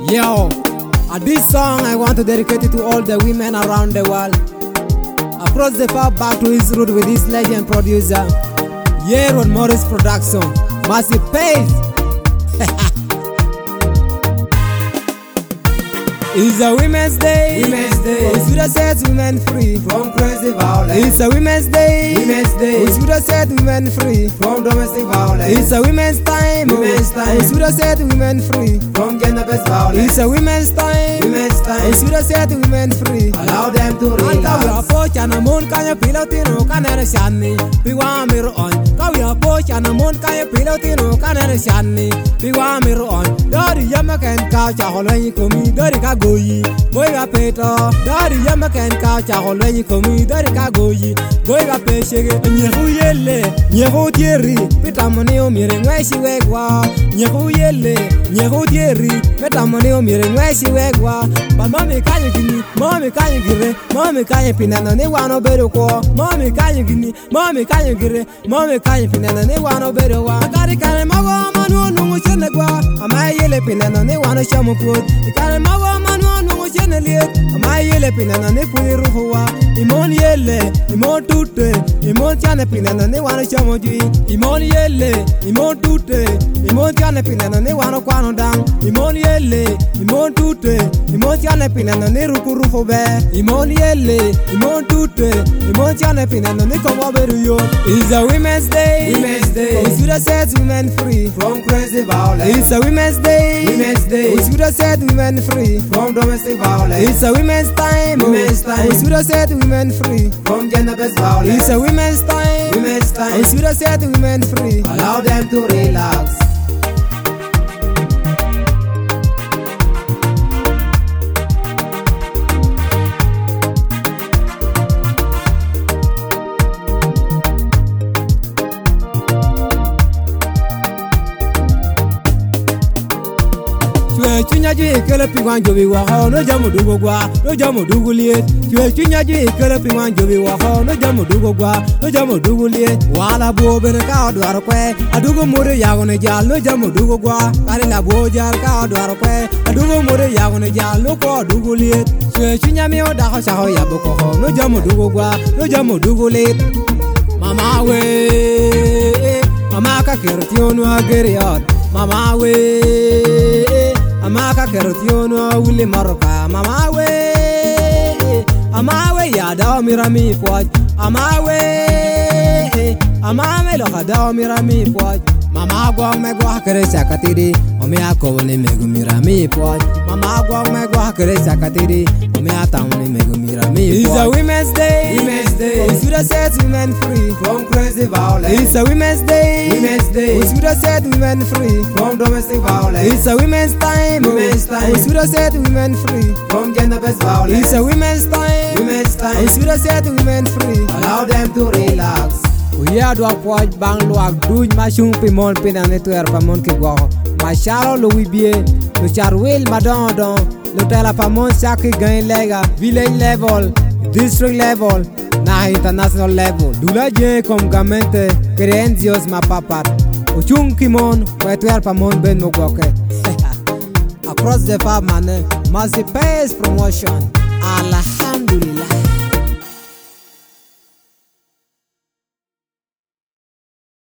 Yo, this song I want to dedicate it to all the women around the world. Across the far back to his root with his legend producer, Yeron Morris Production, Massive Pace. It's a Women's Day. Women's Day. We should have set women free from crazy violence. It's a Women's Day. Women's Day. We should have set women free from domestic violence. It's a women's time. Women's time. We should have set women free from gender-based violence. It's a women's time. Women's time. We should have set women free. Allow them to relax. Kawi approach and a moon kaya pilotino kanere shani. Piwa miro on. Kawi approach and a moon kaya pilotino kanere shani. Piwa miro on. Dari yamaken kaucha holwenyi komi. Dari ka goyi. Boy ga peto. Dari yamaken kaucha holwenyi komi. Dari ka goyi. Boy ga peshege. Nyehu yele. Nyehu tieri. Pitamoni o mire ngweshi wegwa. Nyehu yele. Nyehu tieri. Pitamoni o mire ngweshi wegwa. But mommy kaya gini. Mommy kaya gire. Mommy kaya pinano ne wano bedo ko. Mommy kaya gini. Mommy kaya gire. Mommy kaya pinano ne wano bedo wa. Akari kare mago manu nungu chene kwa. Amai yele pinano ne wano shamu pod. Ikare mago manu nungu chene liet. Amai yele pinano ne puni ruhu wa. Imon yele, imon tute. Imon chane pinano ne wano shamu jui. Imon yele, imon tute. Imon chane pinano ne wano kwano dang. Imon yele, imon tute. Imon chane pinano ne ruku ruhu be. Imon yele, imon tute. Imon chane pinano ne komo beru yo. It's a Women's Day. Women's Day. We should have set women free from crazy violence. It's a Women's Day. Women's Day. We should have set women free from domestic violence. It's a women's time. Women's time. We should have set women free from gender-based violence. It's a women's time. Women's time. We should have set women free. Allow them to relax. Chunya ju ikele pingwan jobi wa ho no jamu dugo gwa no jamu dugo liet chunya ju ikele pingwan jobi wa ho no jamu dugo gwa no jamu dugo liet wala bo bene ka dwar kwe adugo mure yago ne jal no jamu dugo gwa kare la bo jal ka dwar kwe adugo mure yago ne jal no ko dugo liet chunya mi o da ho sa ho ya bo ko ho no jamu dugo gwa no jamu dugo liet mama we mama ka kertionu ageriot mama we Amaka kerotiono wuli maroka mamawe amawe ya dawo mirami poj amawe amame lo dawo mirami poj mama gwang me gwa kere sakatiri omi akowoni megu mirami poj mama gwang me gwa kere sakatiri omi atawoni megu mirami poj It's a Women's Day. Women's Day. We should have set women free from crazy violence. It's a Women's Day. Women's Day. We should have set women free from domestic violence. It's a women's time. Women's time. We should have set women free from gender-based violence. It's a women's time. Women's time. We should have set women free. Allow them to relax. We are doing poj bang luak duj mashung pimon pinane tuer pamon ke go. Masharo Louis Bie, le charwil madon don, le tela pamon saki gain lega, village level, district level, na international level. Dula je kom gamente, creentios ma papat. Ochung kimon, we tuer pamon ben mogoke. Across the far man, Massive Pace promotion. Alhamdulillah.